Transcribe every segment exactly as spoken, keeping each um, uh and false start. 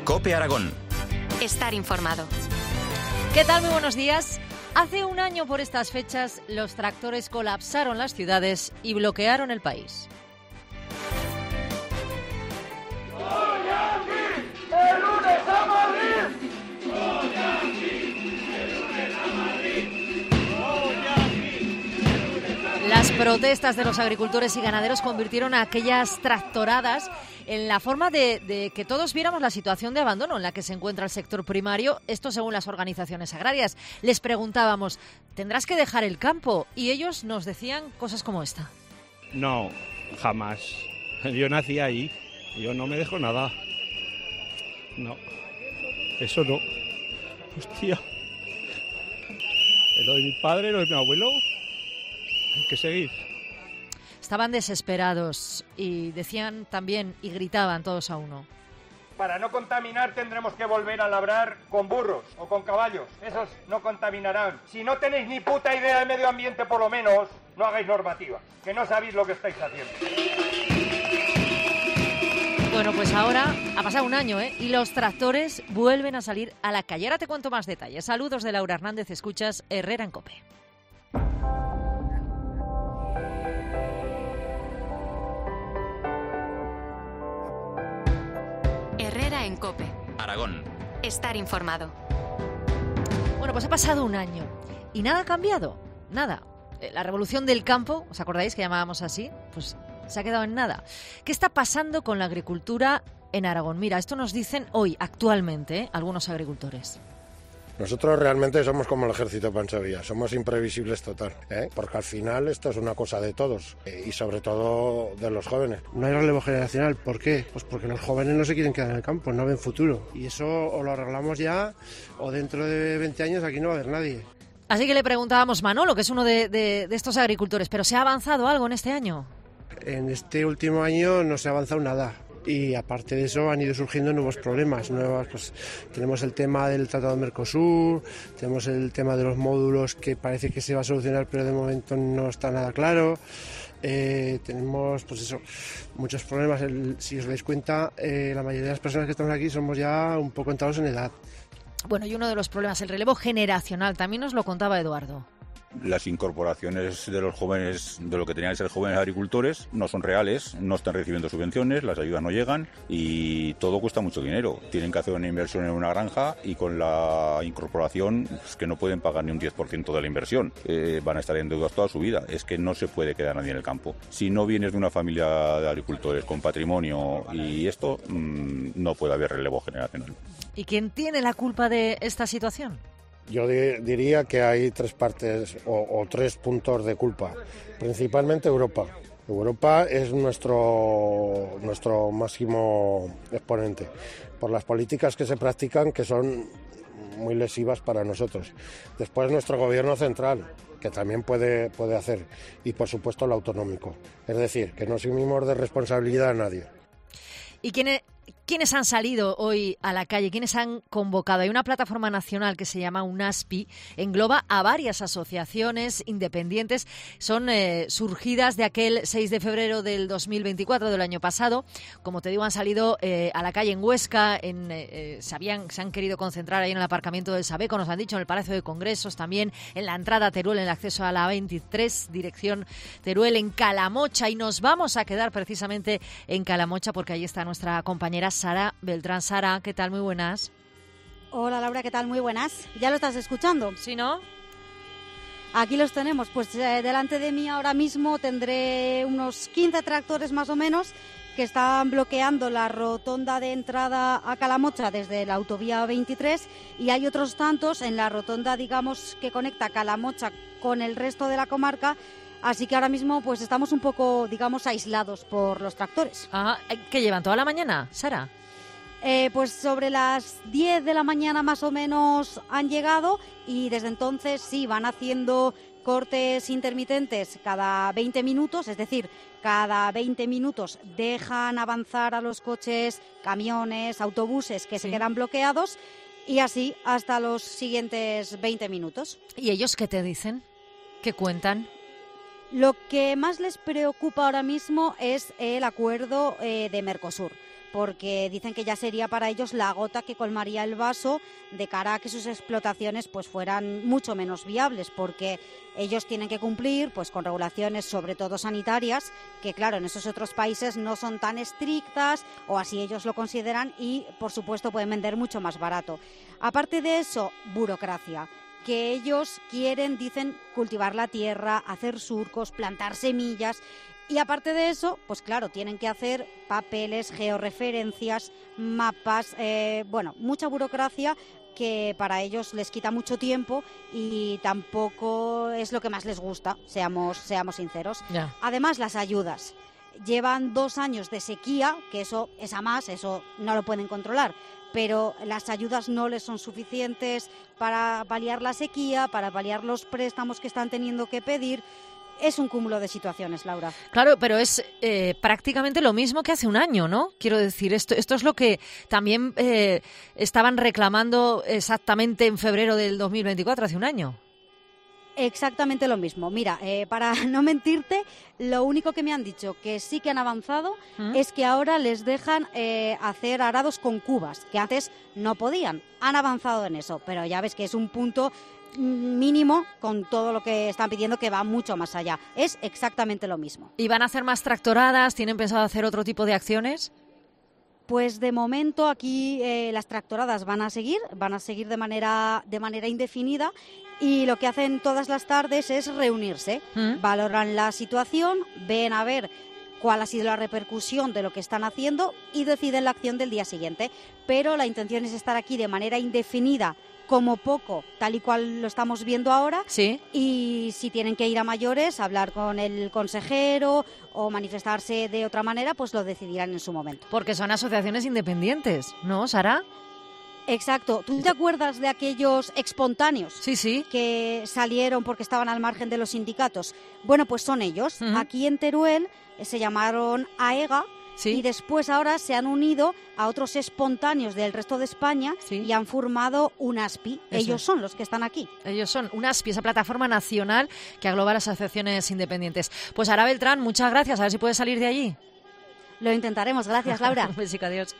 COPE Aragón. Estar informado. ¿Qué tal? Muy buenos días. Hace un año por estas fechas, los tractores colapsaron las ciudades y bloquearon el país. ¡El lunes a Madrid! Las protestas de los agricultores y ganaderos convirtieron a aquellas tractoradas en la forma de, de que todos viéramos la situación de abandono en la que se encuentra el sector primario, esto según las organizaciones agrarias. Les preguntábamos, ¿tendrás que dejar el campo? Y ellos nos decían cosas como esta. No, jamás. Yo nací ahí, yo no me dejo nada. No, eso no. Hostia. Lo de mi padre, lo de mi abuelo, hay que seguir. Estaban desesperados y decían también y gritaban todos a uno. Para no contaminar tendremos que volver a labrar con burros o con caballos. Esos no contaminarán. Si no tenéis ni puta idea de medio ambiente, por lo menos, no hagáis normativa, que no sabéis lo que estáis haciendo. Bueno, pues ahora ha pasado un año, ¿eh? Y los tractores vuelven a salir a la calle. Ahora te cuento más detalles. Saludos de Laura Hernández, escuchas Herrera en COPE. Herrera en COPE. Aragón. Estar informado. Bueno, pues ha pasado un año y nada ha cambiado, nada. La revolución del campo, ¿os acordáis que llamábamos así? Pues se ha quedado en nada. ¿Qué está pasando con la agricultura en Aragón? Mira, esto nos dicen hoy, actualmente, ¿eh? algunos agricultores. Nosotros realmente somos como el ejército de Pancho Villa, somos imprevisibles total, ¿eh? Porque al final esto es una cosa de todos eh, y sobre todo de los jóvenes. No hay relevo generacional, ¿por qué? Pues porque los jóvenes no se quieren quedar en el campo, no ven futuro. Y eso o lo arreglamos ya o dentro de veinte años aquí no va a haber nadie. Así que le preguntábamos a Manolo, que es uno de, de, de estos agricultores, ¿pero se ha avanzado algo en este año? En este último año no se ha avanzado nada. Y aparte de eso han ido surgiendo nuevos problemas, nuevas, pues, tenemos el tema del Tratado de Mercosur, tenemos el tema de los módulos que parece que se va a solucionar pero de momento no está nada claro, eh, tenemos pues eso, muchos problemas. El, si os dais cuenta, eh, la mayoría de las personas que estamos aquí somos ya un poco entrados en edad. Bueno, y uno de los problemas, el relevo generacional, también nos lo contaba Eduardo. Las incorporaciones de los jóvenes, de lo que tenían que ser jóvenes agricultores, no son reales, no están recibiendo subvenciones, las ayudas no llegan y todo cuesta mucho dinero. Tienen que hacer una inversión en una granja y con la incorporación es que no pueden pagar ni un diez por ciento de la inversión. Eh, van a estar en deudas toda su vida. Es que no se puede quedar nadie en el campo. Si no vienes de una familia de agricultores con patrimonio y esto, mmm, no puede haber relevo generacional. ¿Y quién tiene la culpa de esta situación? Yo di- diría que hay tres partes o, o tres puntos de culpa, principalmente Europa. Europa es nuestro, nuestro máximo exponente por las políticas que se practican que son muy lesivas para nosotros. Después nuestro gobierno central, que también puede, puede hacer, y por supuesto el autonómico. Es decir, que no asumimos de responsabilidad a nadie. ¿Y quiénes, quiénes han salido hoy a la calle? ¿Quiénes han convocado? Hay una plataforma nacional que se llama UNASPI, engloba a varias asociaciones independientes, son eh, surgidas de aquel seis de febrero del dos mil veinticuatro, del año pasado. Como te digo, han salido eh, a la calle en Huesca, en, eh, se, habían, se han querido concentrar ahí en el aparcamiento del Sabeco, nos han dicho, en el Palacio de Congresos, también en la entrada a Teruel, en el acceso a la veintitrés, dirección Teruel, en Calamocha, y nos vamos a quedar precisamente en Calamocha porque ahí está nuestra compañera Sara Beltrán. Sara, ¿qué tal? Muy buenas. Hola Laura, ¿qué tal? Muy buenas. ¿Ya lo estás escuchando? ¿Sí, no? Aquí los tenemos. Pues eh, delante de mí ahora mismo tendré unos quince tractores más o menos que están bloqueando la rotonda de entrada a Calamocha desde la autovía veintitrés y hay otros tantos en la rotonda, digamos, que conecta Calamocha con el resto de la comarca. Así que ahora mismo pues estamos un poco, digamos, aislados por los tractores. Ah, ¿qué llevan toda la mañana, Sara? Eh, pues sobre las diez de la mañana más o menos han llegado y desde entonces sí, van haciendo cortes intermitentes cada veinte minutos, es decir, cada veinte minutos dejan avanzar a los coches, camiones, autobuses que sí. se quedan bloqueados y así hasta los siguientes veinte minutos. ¿Y ellos qué te dicen? ¿Qué cuentan? Lo que más les preocupa ahora mismo es el acuerdo eh, de Mercosur, porque dicen que ya sería para ellos la gota que colmaría el vaso de cara a que sus explotaciones pues fueran mucho menos viables, porque ellos tienen que cumplir pues con regulaciones sobre todo sanitarias, que claro, en esos otros países no son tan estrictas, o así ellos lo consideran, y por supuesto pueden vender mucho más barato. Aparte de eso, burocracia, que ellos quieren, dicen, cultivar la tierra, hacer surcos, plantar semillas. Y aparte de eso, pues claro, tienen que hacer papeles, georreferencias, mapas, eh, bueno, mucha burocracia que para ellos les quita mucho tiempo y tampoco es lo que más les gusta, seamos, seamos sinceros. Ya. Además, las ayudas. Llevan dos años de sequía, que eso es a más, eso no lo pueden controlar, pero las ayudas no les son suficientes para paliar la sequía, para paliar los préstamos que están teniendo que pedir. Es un cúmulo de situaciones, Laura. Claro, pero es eh, prácticamente lo mismo que hace un año, ¿no? Quiero decir, esto, esto es lo que también eh, estaban reclamando exactamente en febrero del dos mil veinticuatro, hace un año. Exactamente lo mismo. Mira, eh, para no mentirte, lo único que me han dicho que sí que han avanzado ¿Mm? es que ahora les dejan eh, hacer arados con cubas, que antes no podían. Han avanzado en eso, pero ya ves que es un punto mínimo con todo lo que están pidiendo, que va mucho más allá. Es exactamente lo mismo. ¿Y van a hacer más tractoradas? ¿Tienen pensado hacer otro tipo de acciones? Pues de momento aquí eh, las tractoradas van a seguir, van a seguir de manera, de manera indefinida, y lo que hacen todas las tardes es reunirse, ¿Mm? valoran la situación, ven a ver cuál ha sido la repercusión de lo que están haciendo y deciden la acción del día siguiente. Pero la intención es estar aquí de manera indefinida, como poco, tal y cual lo estamos viendo ahora. Sí. Y si tienen que ir a mayores, hablar con el consejero o manifestarse de otra manera, pues lo decidirán en su momento. Porque son asociaciones independientes, ¿no, Sara? Exacto. ¿Tú te acuerdas de aquellos espontáneos? Sí, sí. Que salieron porque estaban al margen de los sindicatos. Bueno, pues son ellos. Uh-huh. Aquí en Teruel eh, se llamaron AEGA. Sí. Y después ahora se han unido a otros espontáneos del resto de España, sí, y han formado UNASPI. Eso. Ellos son los que están aquí. Ellos son UNASPI, esa plataforma nacional que agloba las asociaciones independientes. Pues Sara Beltrán, muchas gracias. A ver si puedes salir de allí. Lo intentaremos. Gracias, Laura. Un besico, adiós.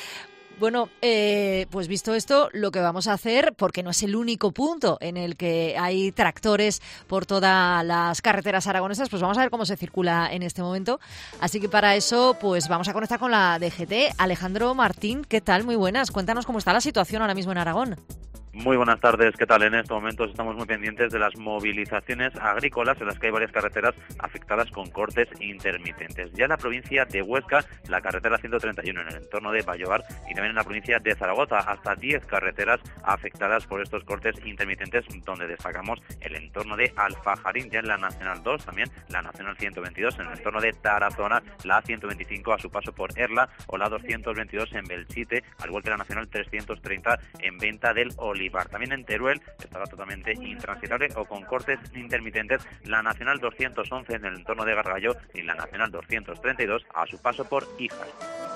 Bueno, eh, pues visto esto, lo que vamos a hacer, porque no es el único punto en el que hay tractores por todas las carreteras aragonesas, pues vamos a ver cómo se circula en este momento. Así que para eso, pues vamos a conectar con la D G T. Alejandro Martín, ¿qué tal? Muy buenas. Cuéntanos cómo está la situación ahora mismo en Aragón. Muy buenas tardes, ¿qué tal? En estos momentos estamos muy pendientes de las movilizaciones agrícolas en las que hay varias carreteras afectadas con cortes intermitentes. Ya en la provincia de Huesca, la carretera ciento treinta y uno en el entorno de Vallobar, y también en la provincia de Zaragoza, hasta diez carreteras afectadas por estos cortes intermitentes, donde destacamos el entorno de Alfajarín, ya en la Nacional dos, también la Nacional ciento veintidós, en el entorno de Tarazona, la ciento veinticinco a su paso por Erla, o la doscientos veintidós en Belchite, al igual que la Nacional trescientos treinta en Venta del Olivar. También en Teruel estará totalmente intransitable o con cortes intermitentes la Nacional doscientos once en el entorno de Gargallo y la Nacional doscientos treinta y dos a su paso por Hijas.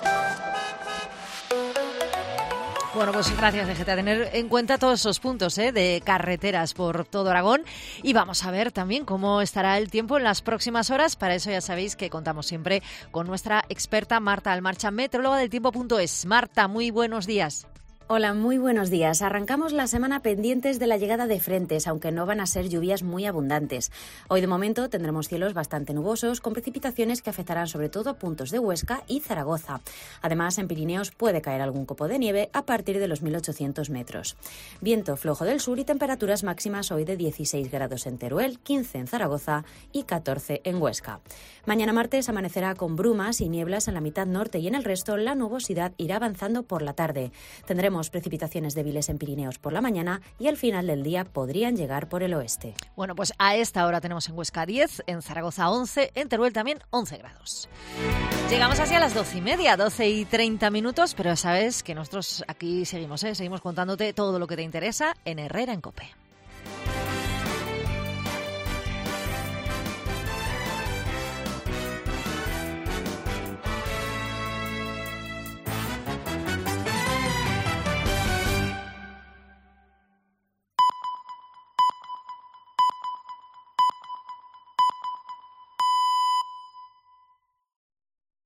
Bueno, pues gracias, D G T, a tener en cuenta todos esos puntos ¿eh? de carreteras por todo Aragón. Y vamos a ver también cómo estará el tiempo en las próximas horas. Para eso ya sabéis que contamos siempre con nuestra experta Marta Almarcha, meteoróloga del tiempo punto es. Marta, muy buenos días. Hola, muy buenos días. Arrancamos la semana pendientes de la llegada de frentes, aunque no van a ser lluvias muy abundantes. Hoy de momento tendremos cielos bastante nubosos, con precipitaciones que afectarán sobre todo puntos de Huesca y Zaragoza. Además, en Pirineos puede caer algún copo de nieve a partir de los mil ochocientos metros. Viento flojo del sur y temperaturas máximas hoy de dieciséis grados en Teruel, quince en Zaragoza y catorce en Huesca. Mañana martes amanecerá con brumas y nieblas en la mitad norte, y en el resto la nubosidad irá avanzando por la tarde. Tendremos precipitaciones débiles en Pirineos por la mañana y al final del día podrían llegar por el oeste. Bueno, pues a esta hora tenemos en Huesca diez, en Zaragoza once, en Teruel también once grados. Llegamos así a las doce y media, doce y treinta minutos, pero sabes que nosotros aquí seguimos, ¿eh? seguimos contándote todo lo que te interesa en Herrera en COPE.